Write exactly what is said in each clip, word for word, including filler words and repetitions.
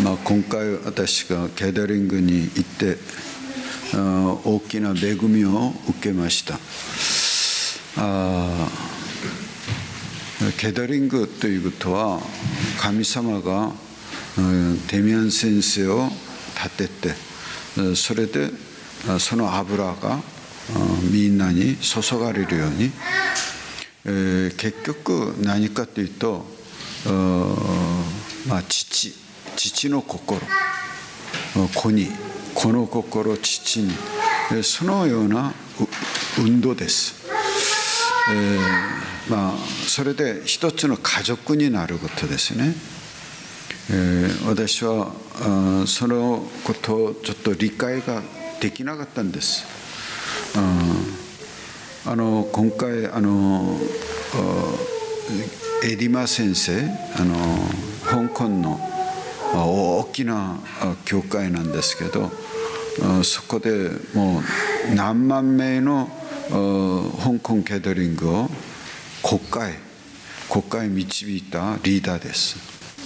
まあ、今回私がケータリングに行って大きな恵みを受けました。あケータリングということは神様がデミアン先生を立てて、それでその油がみんなに注がれるように、えー、結局何かというと、まあ、父父の心、子に子の心、父に、そのような運動です。えーまあ、それで一つの家族になることですね。えー、私はあそのことをちょっと理解ができなかったんです。ああの今回あのエディマ先生、あの香港の大きな教会なんですけど、そこでもう何万名の香港ケータリングを国会国会導いたリーダーです。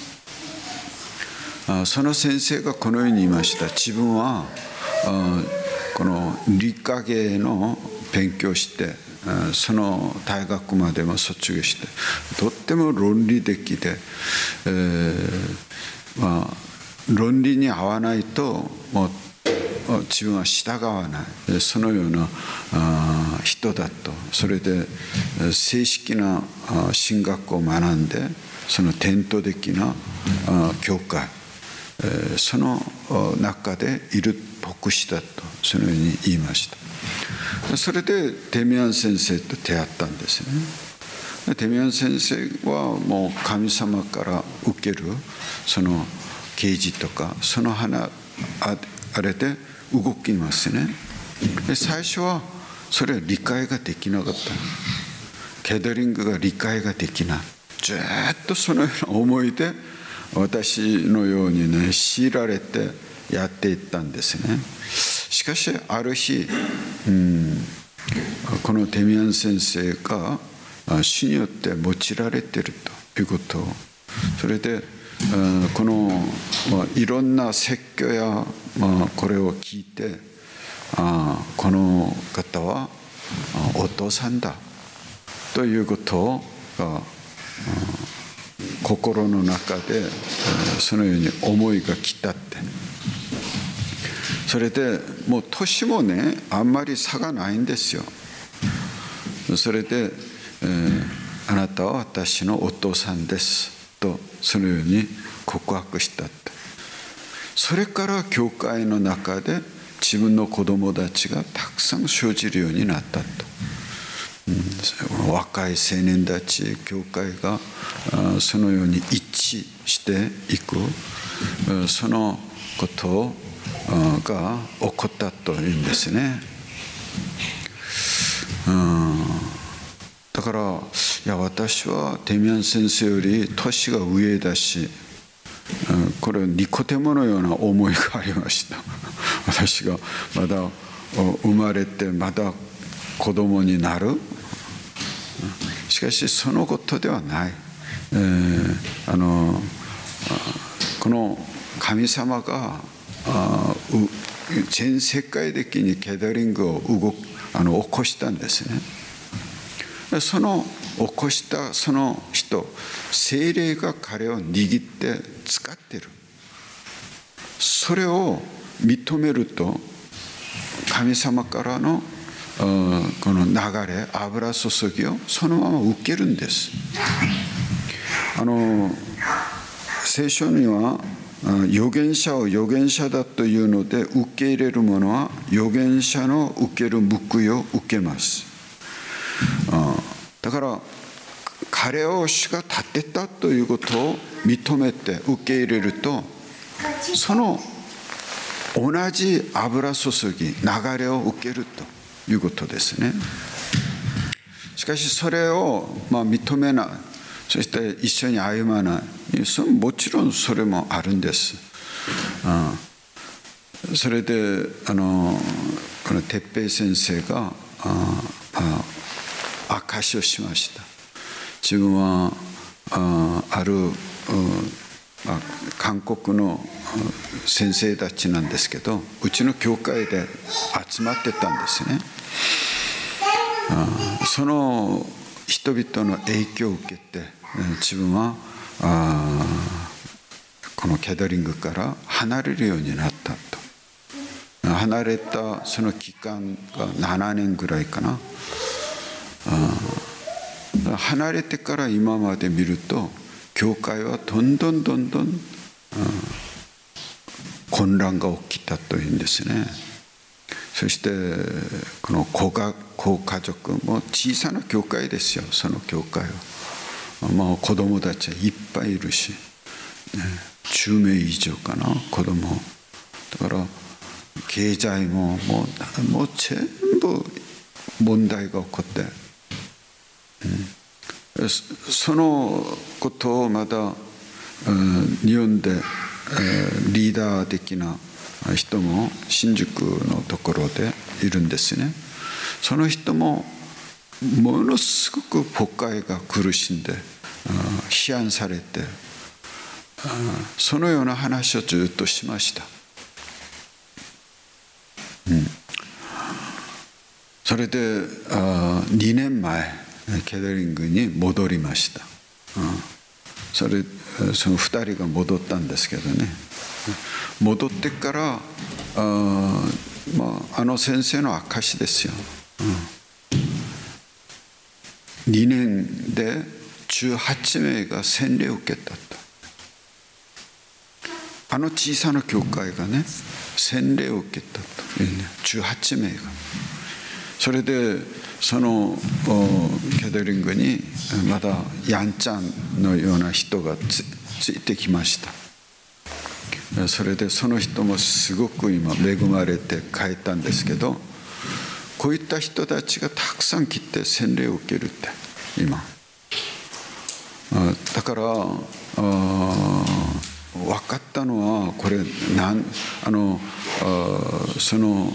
その先生がこのように言いました。自分はこの理科芸の勉強してその大学までも卒業してとっても論理的で、えーまあ、論理に合わないともう自分は従わない、そのような人だと。それで正式な神学を学んで、その伝統的な教会、その中でいる牧師だと、そのように言いました。それでデミアン先生と出会ったんですね。デミアン先生はもう神様から受けるその啓示とか、その花あれで動きますね。で最初はそれは理解ができなかった。ケータリングが理解ができない。ずっとそのような思いで私のようにね強いられてやっていったんですね。しかしある日、うん、このデミアン先生が主によって用いられているということを、それでこの、まあ、いろんな説教や、まあ、これを聞いて、あこの方はお父さんだということが心の中でそのように思いがきたって、それでもう年もねあんまり差がないんですよ。それで、えー、あなたは私のお父さんですとそのように告白したって。それから教会の中で自分の子供たちがたくさん生じるようになったと、うん、若い青年たち教会がそのように一致していく、そのことが起こったというんですね。うんだからいや私はデミアン先生より年が上だし、これはニコデモのような思いがありました。私がまだ生まれてまだ子供になる。しかしそのことではない。えー、あのこの神様が全世界的にケータリングを動あの起こしたんですね。その起こしたその人、聖霊が彼を握って使ってる。それを認めると神様からのこの流れ、油注ぎをそのまま受けるんです。あの聖書には預言者を預言者だというので受け入れる者は預言者の受ける報いを受けます。だから彼を主が立てたということを認めて受け入れると、その同じ油注ぎ、流れを受けるということですね。しかしそれをまあ認めない、そして一緒に歩まない、そもちろんそれもあるんです。うん、それであのこの哲平先生がああ証しをしました。自分は あ, あるあ韓国の先生たちなんですけど、うちの教会で集まってたんですね。その人々の影響を受けて自分はこのキャタリングから離れるようになったと。離れたその期間がななねんぐらいかな。離れてから今まで見ると教会はどんどんどんどん混乱が起きたというんですね。そしてこの子が子家族も小さな教会ですよ。その教会はもう子供たちはいっぱいいるし、ね、じゅうめい以上かな、子供だから。経済ももう、もう全部問題が起こって、うん、そのことをまだ、うん、日本で、えー、リーダー的な人も新宿のところでいるんですね。その人もものすごく誤解が苦しんで、うん、批判されて、うん、そのような話をずっとしました。うん、それであにねんまえキャタリングに戻りました。うん、それそのふたりが戻ったんですけどね、戻ってからあ、まあ、あの先生の証ですよ。うん、にねんでじゅうはちめいが洗礼を受けたと。あの小さな教会がね洗礼を受けたというね、じゅうはちめいが。それでそのキャタリングにまだヤンちゃんのような人が つ, ついてきました。それでその人もすごく今恵まれて帰ったんですけど、こういった人たちがたくさん来て洗礼を受けるって今。だからあ分かったのは、これなんあのあその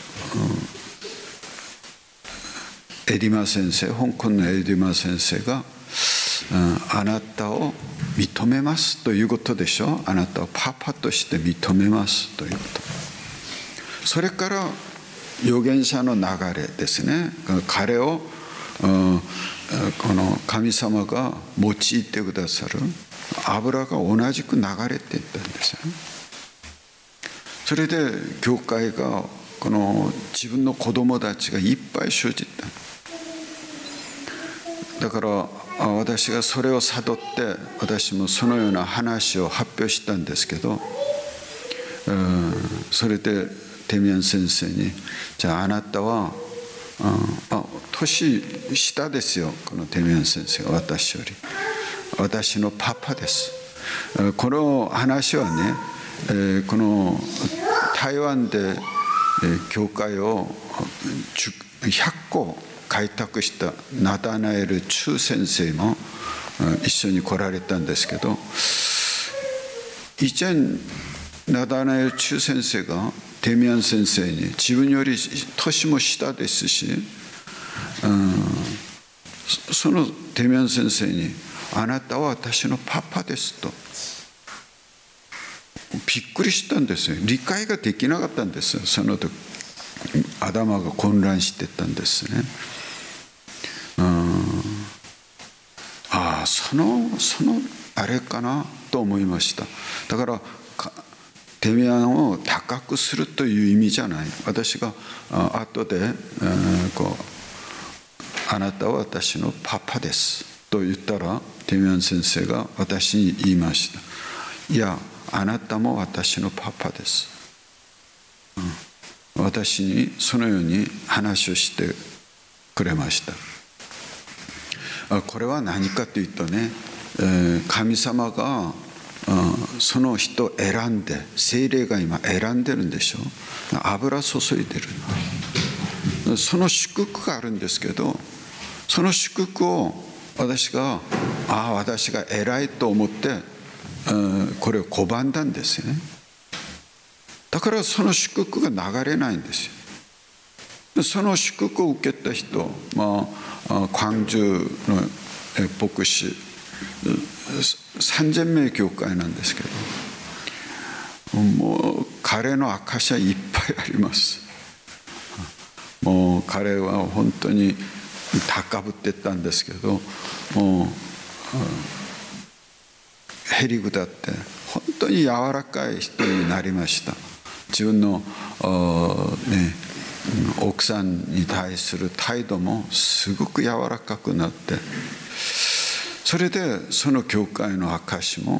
エディマ先生、香港のエディマ先生が、あなたを認めますということでしょ。あなたをパパとして認めますということ。それから預言者の流れですね。彼をこの神様が用いてくださる油が同じく流れていったんですよね。それで教会がこの自分の子供たちがいっぱい生じた。だから私がそれを悟って、私もそのような話を発表したんですけど、それでテミアン先生に、じゃああなたはあ年下ですよ、このテミアン先生が私より。私のパパです。この話はね、この台湾で教会をひゃっこ開拓したナタナエル・チュー先生も一緒に来られたんですけど、以前ナタナエル・チュー先生がテミアン先生に、自分より年も下ですし、うん、そのテミアン先生に、あなたは私のパパですと。びっくりしたんですよ。理解ができなかったんです。その時頭が混乱してたんですね。うん、ああ、そのそのあれかなと思いました。だからテミアンを高くするという意味じゃない。私が後で、えー、こうあなたは私のパパですと言ったら、テミアン先生が私に言いました。いや、あなたも私のパパです。うん、私にそのように話をしてくれました。これは何かというとね、神様がその人を選んで、聖霊が今選んでるんでしょ。油注いでる。その祝福があるんですけど、その祝福を私がああ私が偉いと思ってこれを拒んだんですよね。だからその祝福が流れないんですよ。その祝福を受けた人、まあ광주の牧師さんぜんめい教会なんですけど、 もう彼の証はいっぱいあります。もう彼は本当に高ぶってったんですけど、もうへりくだって本当に柔らかい人になりました。自分の、ね、奥さんに対する態度もすごく柔らかくなって、それでその教会の証も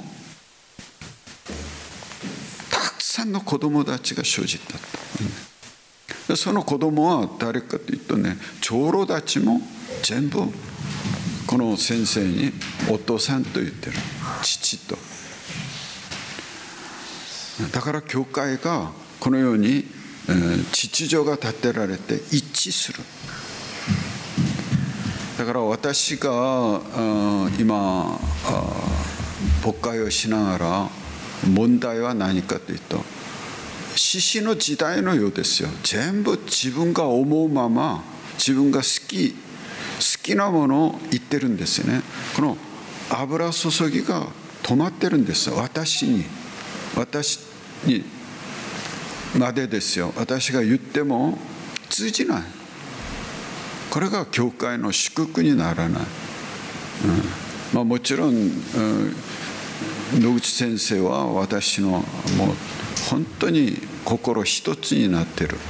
たくさんの子供たちが生じたと。その子供は誰かというとね、長老たちも全部この先生にお父さんと言ってる、父と。だから教会がこのように秩序が立てられて一致する。だから私が今牧会をしながら問題は何かというと、獅子の時代のようですよ。全部自分が思うまま自分が好き好きなものを言ってるんですよね。この油注ぎが止まってるんです。私に私にまでですよ。私が言っても通じない。これが教会の祝福にならない。うんまあ、もちろん、うん、野口先生は私のもう本当に心一つになってる。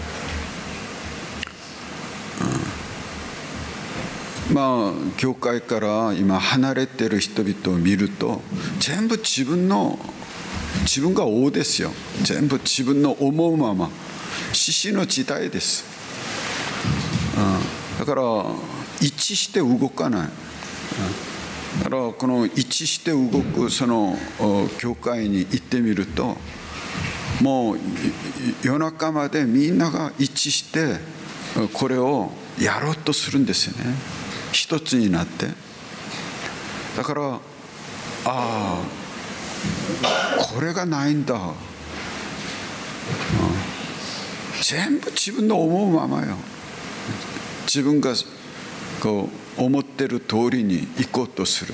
うん、まあ教会から今離れてる人々を見ると、全部自分の自分が王ですよ。全部自分の思うまま、獅子の時代です。うん、だから一致して動かない。うん、だからこの一致して動くその教会に行ってみると、もう夜中までみんなが一致してこれをやろうとするんですよね。一つになって。だからああこれがないんだ、うん、全部自分の思うままよ。自分がこう思ってる通りに行こうとする。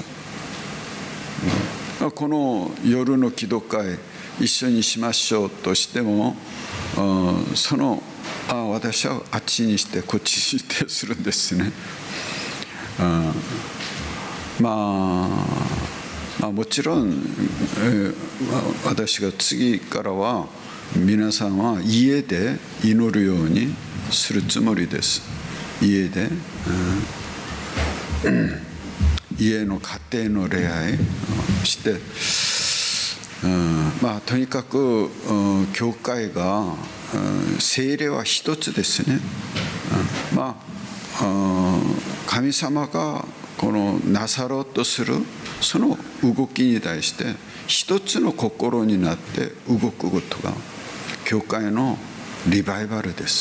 うん、この夜の祈祷会一緒にしましょうとしても、うん、そのあ私はあっちにしてこっちにしてするんですね。うん、まあまあ、もちろん、えー、私が次からは皆さんは家で祈るようにするつもりです。家で、うん、家の家庭の礼拝をして、うん、まあとにかく、うん、教会が、うん、聖霊は一つですね。うん、まあ、うん、神様がこのなさろうとするその動きに対して一つの心になって動くことが教会のリバイバルです。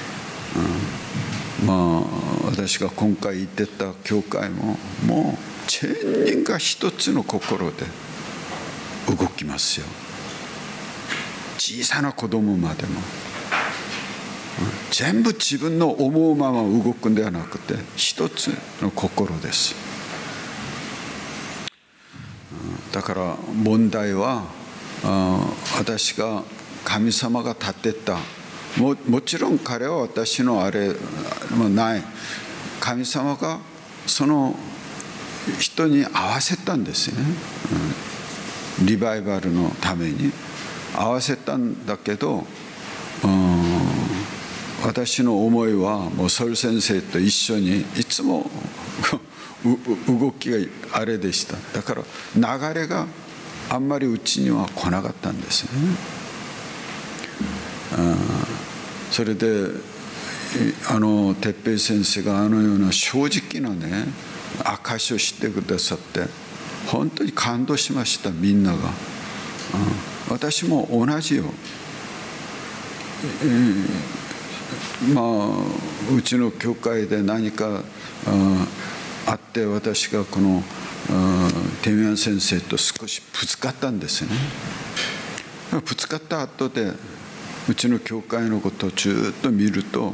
うん、まあ私が今回言ってた教会ももう全人が一つの心で動きますよ。小さな子供までも、うん、全部自分の思うまま動くんではなくて一つの心です。だから問題は私が神様が立てた も, もちろん彼は私のあれもない。神様がその人に合わせたんですね。うん、リバイバルのために合わせたんだけど、うん、私の思いはもうソル先生と一緒にいつも動きがあれでした。だから流れがあんまりうちには来なかったんですね。それであの哲平先生があのような正直なね証をしてくださって本当に感動しました。みんなが、うん、私も同じよ。えー、まあうちの教会で何かあって私がこのテミアン先生と少しぶつかったんですね。ぶつかった後でうちの教会のことをずっと見ると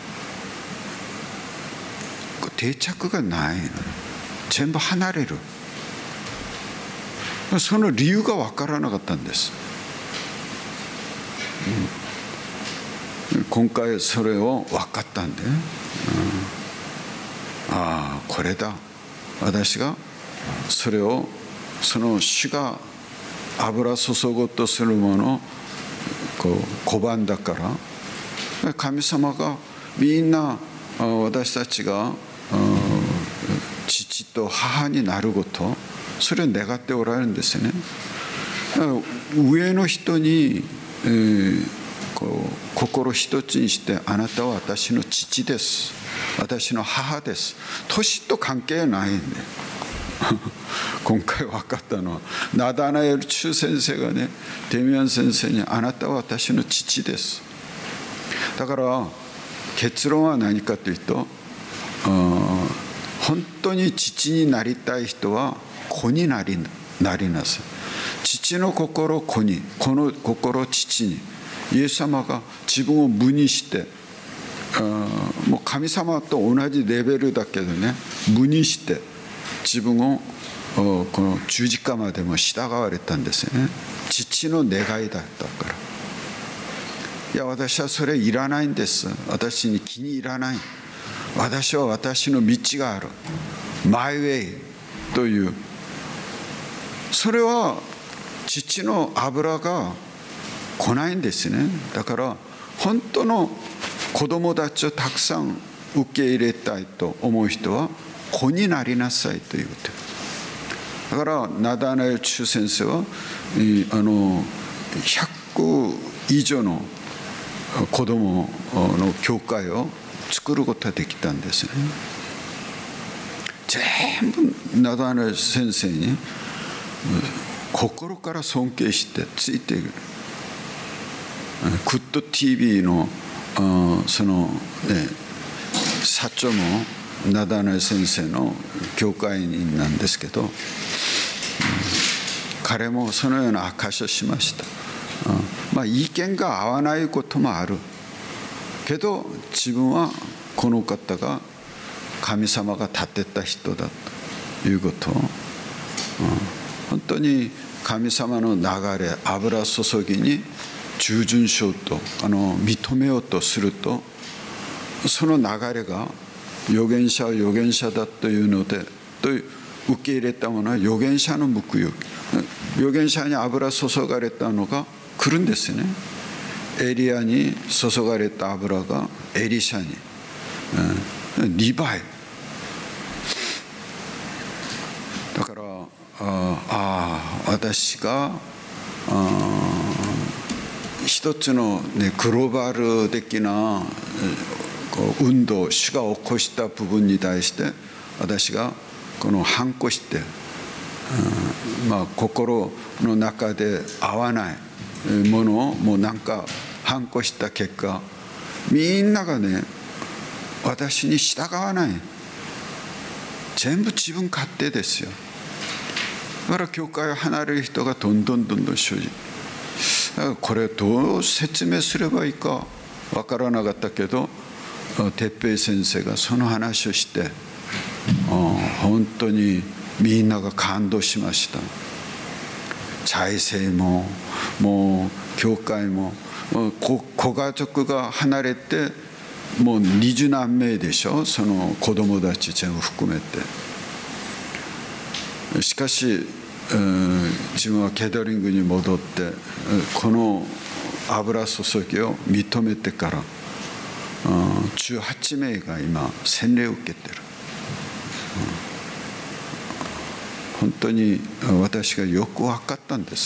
定着がないの。全部離れる。その理由が分からなかったんです。 今回それを分かったんで、うん、ああこれだ、私がそれをその主が油注ごうとするものをこう拒んだから、神様がみんな私たちが父と母になること、それを願っておられるんですよね。上の人に、えー、こう心一つにして、あなたは私の父です、私の母です、年と関係ないんで今回分かったのは、ナダナエル・チュ先生がね、デミアン先生に、あなたは私の父です。だから結論は何かというと、本当に父になりたい人は子になりなりなさい。父の心を子に、子の心を父に。イエス様が自分を無にして、もう神様と同じレベルだけどね、無にして自分をこの十字架までも従われたんですよね。父の願いだったから。いや、私はそれいらないんです。私に気に入らない。私は私の道がある。My way という。それは父の油が来ないんですね。だから本当の子供たちをたくさん受け入れたいと思う人は子になりなさいということ。だからナダナエル・チュ先生はあのひゃく以上の子供の教会を作ることができたんですね。全部ナダナエル先生に心から尊敬してついている。グッド ティービー のそのね社長もナダナエル先生の教会員なんですけど、うん、彼もそのような証しをしました。うん、まあ意見が合わないこともあるけど、自分はこの方が神様が立てた人だということを、うん、本当に神様の流れ、油注ぎに従順しようと、あの認めようとすると、その流れが預言者は預言者だというのでと受け入れたものは預言者の報い、預言者に油注がれたのが来るんですよね。エリアに注がれた油がエリシャに、うん、リヴァイだから、ああ私があ一つの、ね、グローバル的なこう運動、主が起こした部分に対して私がこの反抗して、うん、まあ心の中で合わないものをもうなんか反抗した結果、みんながね私に従わない。全部自分勝手ですよ。だから教会を離れる人がどんどんどんどん生じる。これどう説明すればいいか分からなかったけど、哲平先生がその話をして、本当にみんなが感動しました。財政ももう教会もご家族が離れてもう二十何名でしょ、その子供たち全部含めて。しかし自分はケタリングに戻ってこの油注ぎを認めてからじゅうはちめいが今洗礼を受けてる。本当に私がよく分かったんです。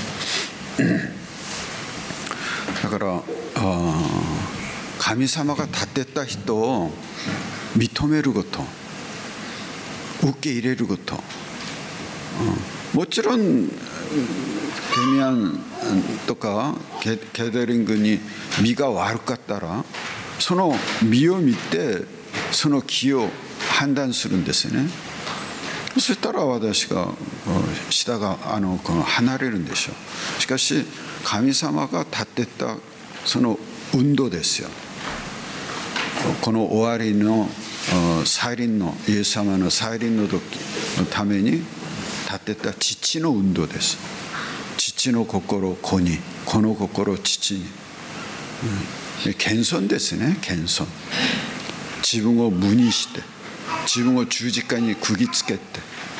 だから神様が立てた人を認めること、受け入れること、もちろんデミアンとかケタリングに身が悪かったらその身を見てその気を判断するんですよね。そしたら私が下があのこの離れるんでしょう。しかし神様が立てたその運動ですよ。この終わりの再臨のイエス様の再臨の時のために立てた父の運動です。父の心を子に、 この心を父に、うん、謙遜ですね。謙遜。自分を無にして自分を十字架に釘付けて、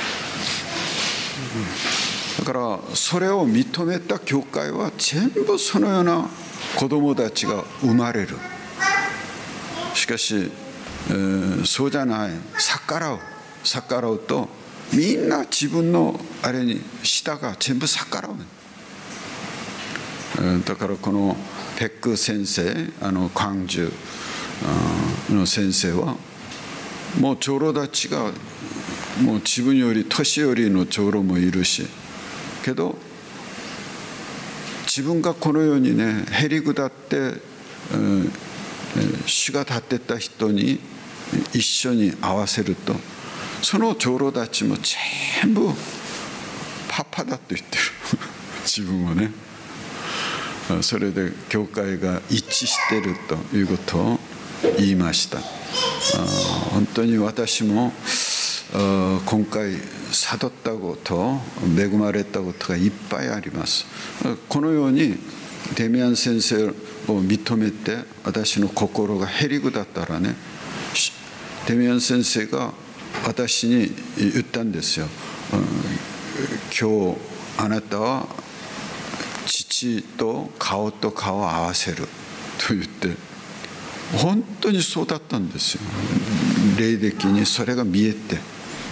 だからそれを認めた教会は全部そのような子供たちが生まれる。しかし、えー、そうじゃない、逆らう逆らうとみんな自分のあれに舌が全部逆らう、えー、だからこのペック先生、あの광주の先生はもう長老たちがもう自分より年寄りの長老もいるし、けど自分がこのようにねへりくだって、うん、主が立ってた人に一緒に合わせると、その長老たちも全部パパだと言ってる自分をね。それで教会が一致しているということを言いました。本当に私も今回悟ったこと、恵まれたことがいっぱいあります。このようにデミアン先生を認めて私の心がへりくだったらね、デミアン先生が私に言ったんですよ。今日あなたは父と顔と顔を合わせると言って、本当にそうだったんですよ。霊的にそれが見えて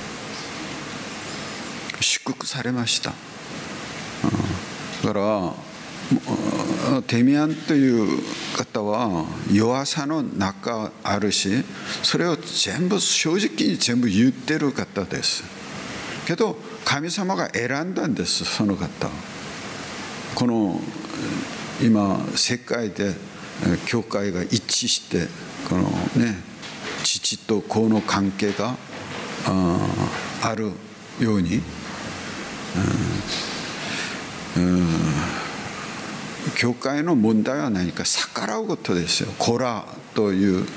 祝福されました。だからテミアンという方は弱さの中あるし、それを全部正直に全部言ってる方です。けど神様が選んだんです、その方。この今世界で教会が一致してこのね父と子の関係が あ, あるように、うんうん、教会の問題は何か逆らうことですよ。コラという、うん、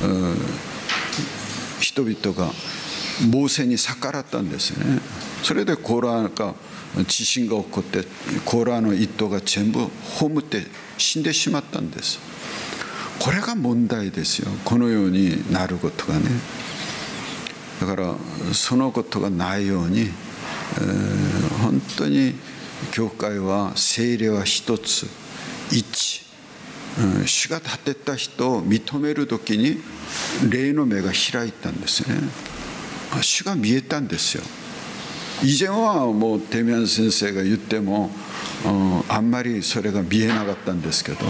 人々がモーセに逆らったんですね。それでコラが地震が起こってコラの一頭が全部葬って死んでしまったんです。これが問題ですよ。このようになることがね。だからそのことがないように、えー、本当に教会は聖霊は一つ一、うん、主が立てた人を認めるときに霊の目が開いたんですね。主が見えたんですよ。以前はもうテミアン先生が言っても、うん、あんまりそれが見えなかったんですけど、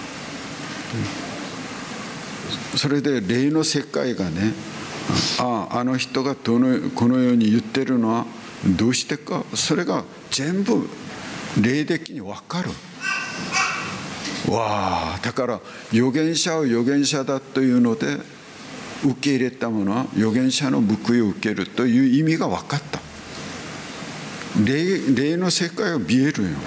それで霊の世界がね、ああ、あの人がどのこのように言ってるのはどうしてか、それが全部霊的に分かる。わあ、だから預言者を預言者だというので受け入れたものは預言者の報いを受けるという意味が分かった。 霊, 霊の世界が見えるよ。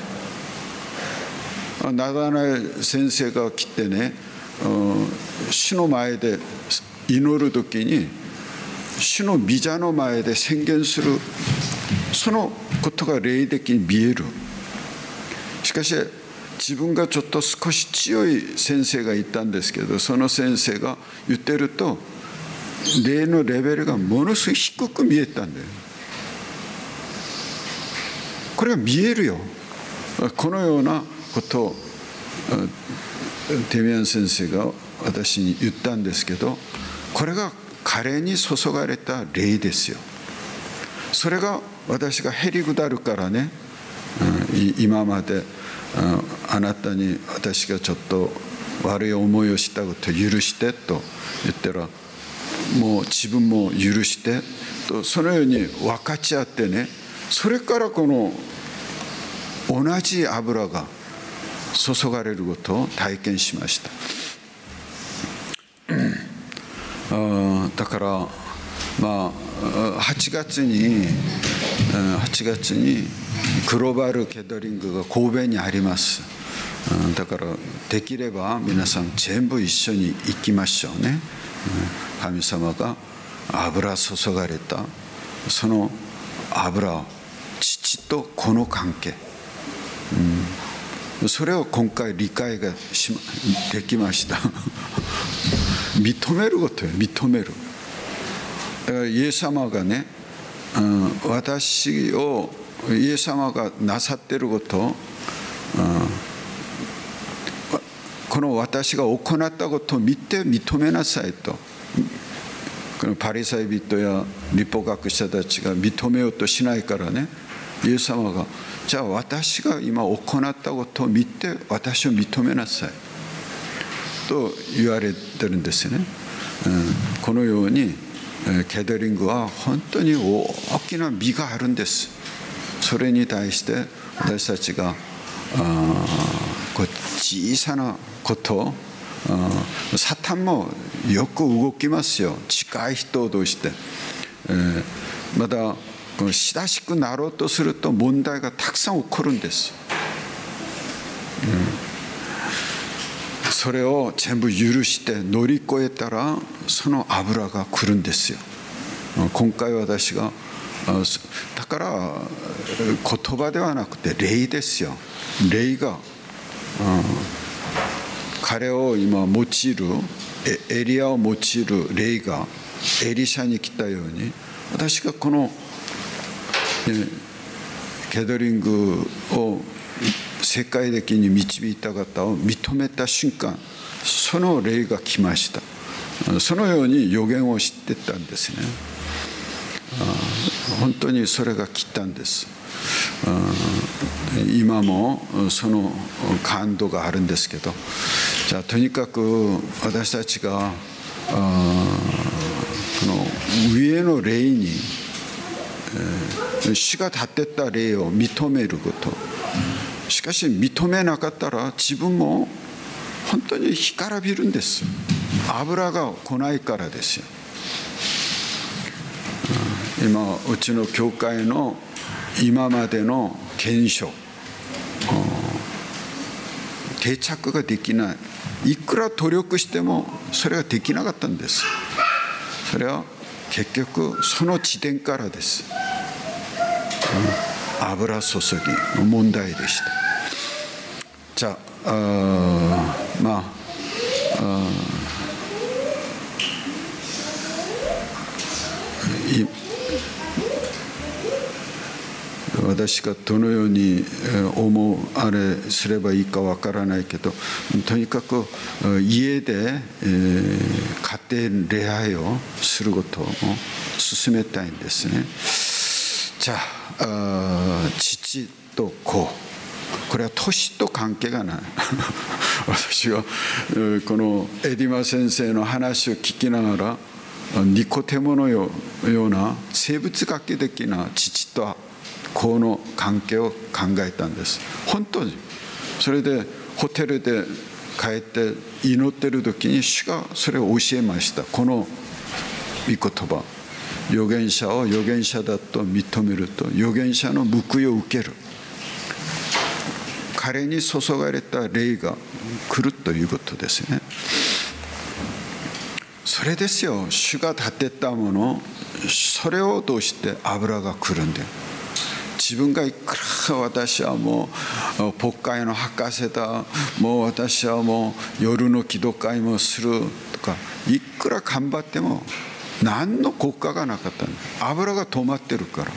ナダナエル先生が来てね、主の前で祈るときに主の御座の前で宣言する、そのことが霊的に見える。しかし自分がちょっと少し強い先生がいたんですけど、その先生が言ってると霊のレベルがものすごい低く見えたんだよ。これが見えるよ。このようなことをテミアン先生が私に言ったんですけど、これが彼に注がれた霊ですよ。それが私がへりくだるからね、今まであなたに私がちょっと悪い思いをしたことを許してと言ったら、もう自分も許してと、そのように分かち合ってね、それからこの同じ油が注がれることを体験しました。あ、だからまあはちがつにはちがつにグローバルケータリングが神戸にあります。だからできれば皆さん全部一緒に行きましょうね。神様が油注がれたその油を父と子の関係、うん、 それを今回理解がしできました認めることよ、認める。だからイエス様がね、うん、私をイエス様がなさっていることを、うん、この私が行ったことを見て認めなさいと、このパリサイ人や律法学者たちが認めようとしないからね、イエス様がじゃあ私が今行ったことを見て私を認めなさいと言われてるんですよね。うん、このようにケダリングは本当に大きな美があるんです。それに対して私たちがあこう小さなことを、サタンもよく動きますよ、近い人同士で。えー、まだこの親しくなろうとすると問題がたくさん起こるんです。うん、それを全部許して乗り越えたらその油が来るんですよ。今回私がだから言葉ではなくて霊ですよ。霊が、うん、彼を今用いるエリアを用いる霊がエリシャに来たように、私がこのケダリングを世界的に導いた方を認めた瞬間、その霊が来ました。そのように予言を知ってたんですね。本当にそれが来たんです。今もその感動があるんですけど、じゃあとにかく私たちがこの上の霊に主が立てた霊を認めること。しかし認めなかったら自分も本当に干からびるんです。油が来ないからですよ。今うちの教会の今までの検証、定着ができない。いくら努力してもそれができなかったんです。それは結局その地点からです。油注ぎの問題でした。じゃあ、あまああい私がどのように思うあれすればいいかわからないけど、とにかく家で家庭礼拝をすることを進めたいんですね。じゃあ、父と子、これは年と関係がない私はこのエディマ先生の話を聞きながら、ニコテモのような生物学的な父と子の関係を考えたんです。本当にそれでホテルで帰って祈ってる時に主がそれを教えました。この御言葉、預言者を預言者だと認めると預言者の報いを受ける。彼に注がれた霊が来るということですね。それですよ、主が立てたもの、それを通して油が来るんだよ。自分がいくら私はもう牧会の博士だ、もう私はもう夜の祈祷会もするとか、いくら頑張っても何の効果がなかったんだ。油が止まってるから。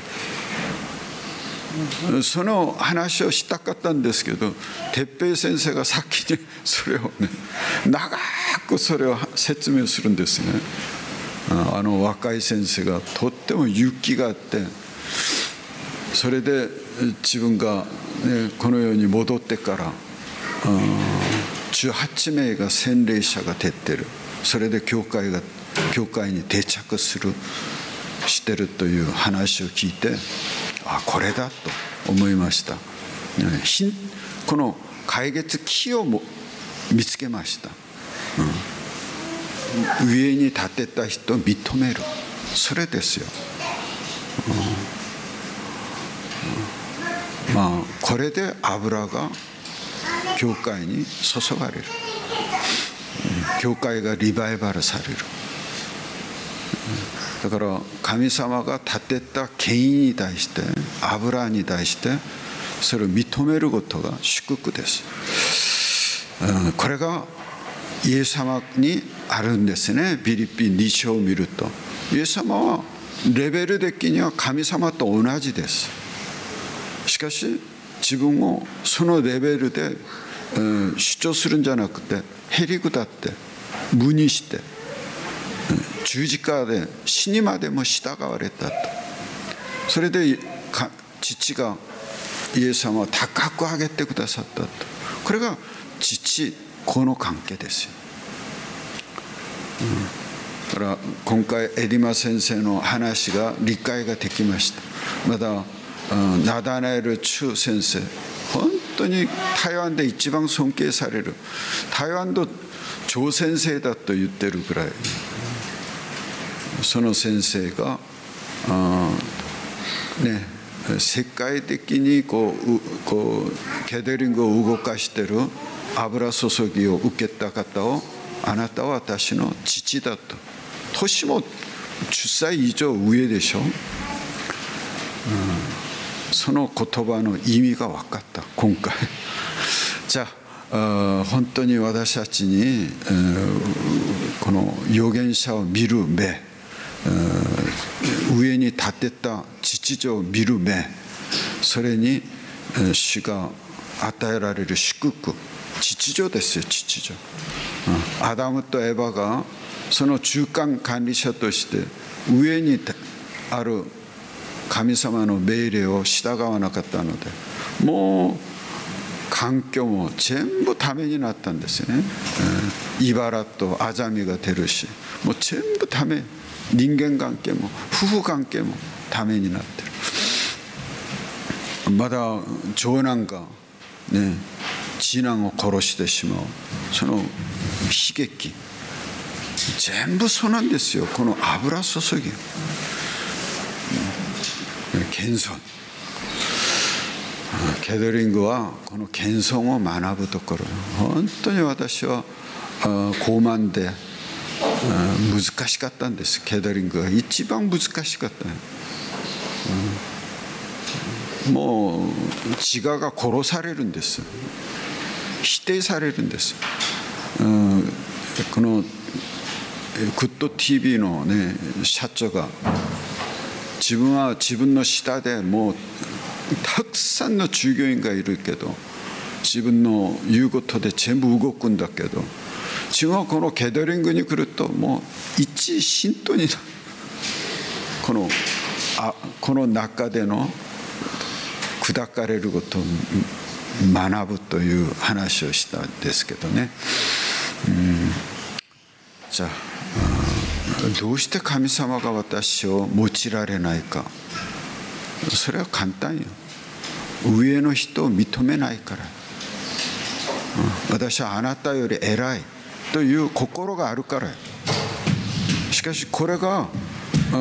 その話をしたかったんですけど、哲平先生が先にそれをね、長くそれを説明するんですね。あの若い先生がとっても勇気があって、それで自分が、ね、この世に戻ってからじゅうはちめいが洗礼者が出てる。それで教会が教会に定着するしてるという話を聞いて、あ、これだと思いました。この解決期をも見つけました。うん、上に立てた人を認める、それですよ。うん、まあこれで油が教会に注がれる。教会がリバイバルされる。だから神様が立てた権威に対して、油に対してそれを認めることが祝福です。これがイエス様にあるんですね。ピリピに章を見ると、イエス様はレベル的には神様と同じです。しかし自分をそのレベルで主張するんじゃなくて、へり下って無にして十字架で死にまでも従われたと。それで父がイエス様を高く上げてくださったと。これが父子の関係ですよ。だから今回エリマ先生の話が理解ができました。またナダナエル・チュ先生、本当に台湾で一番尊敬される、台湾の超先生だと言ってるくらい、その先生があ、ね、世界的にこうこうケデリングを動かしている油注ぎを受けた方を、あなたは私の父だと。年もじゅっさい以上上でしょ、うん、その言葉の意味が分かった今回。じゃあ本当に私たちにこの預言者を見る目、上に立てた秩序を見る目、それに主が与えられる祝福、秩序ですよ、秩序。アダムとエバがその中間管理者として上にある神様の命令を従わなかったので、もう環境も全部ためになったんですよね。茨とアザミが出るし、もう全部ため、人間関係も夫婦関係もためになってる。まだ長男がね、次男を殺してしまう、その悲劇、全部そうなんですよ。この油注ぎ、謙遜、ケドリングはこの謙遜を学ぶところ、本当に私は高慢で難しかったんです。ケドリングが一番難しかった、うん、もう自我が殺されるんです。否定されるんです。うん、このグッド ティービー の、ね、社長が自分は自分の下でもうたくさんの従業員がいるけど、自分の言うことで全部動くんだけど、自分はこのケドリングに来るともう一神道になる。このあこの中での砕かれることを学ぶという話をしたんですけどね。うん、じゃあどうして神様が私を用いられないか。それは簡単よ。上の人を認めないから。私はあなたより偉いという心があるから。しかしこれが、うん、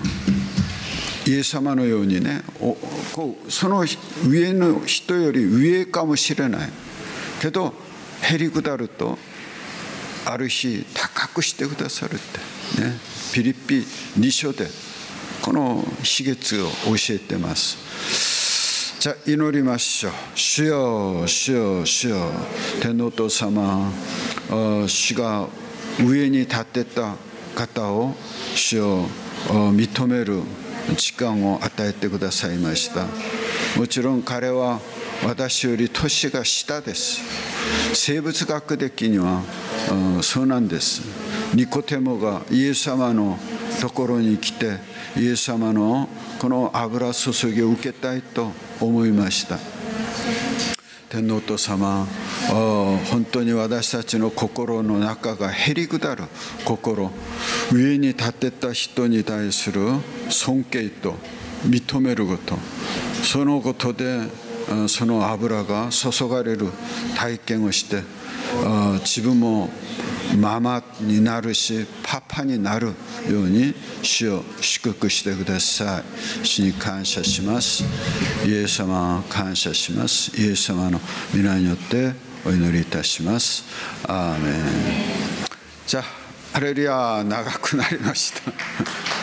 イエス様のようにね、おこうその上の人より上かもしれないけど、へりくだるとある日高くしてくださるってね、ピリピに章でこの秘訣を教えてます。じゃあ祈りましょう。主よ主よ主よ、天のお父様、主が上に立てた方を主を認める時間を与えてくださいました。もちろん彼は私より年が下です。生物学的には、うん、そうなんです。ニコテモがイエス様のところに来て、イエス様のこの油注ぎを受けたいと思いました。天のお父様、本当に私たちの心の中がへりくだる心、上に立てた人に対する尊敬と認めること、そのことでその油が注がれる体験をして、自分もママになるしパパになるように主を祝福してください。主に感謝します。イエス様感謝します。イエス様の皆によってお祈りいたします。アーメン。じゃあハレルヤ、長くなりました。